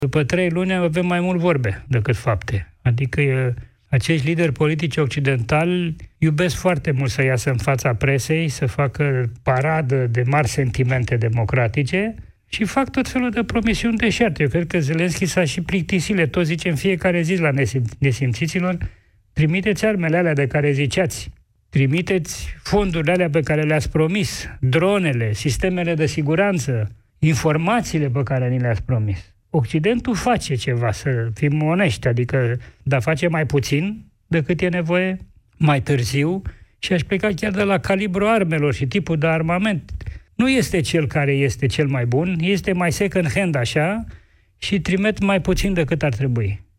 După 3 luni avem mai mult vorbe decât fapte. Adică acești lideri politici occidentali iubesc foarte mult să iasă în fața presei, să facă paradă de mari sentimente democratice și fac tot felul de promisiuni deșerte. Eu cred că Zelenski s-a și plictisit. Tot zice în fiecare zi la nesimțiților: trimiteți armele alea de care ziceați, trimiteți fondurile alea pe care le-ați promis, dronele, sistemele de siguranță, informațiile pe care ni le-ați promis. Occidentul face ceva, să fim onești, adică, dar face mai puțin decât e nevoie, mai târziu, și aș pleca chiar de la calibrul armelor și tipul de armament. Nu este cel care este cel mai bun, este mai second hand așa și trimit mai puțin decât ar trebui.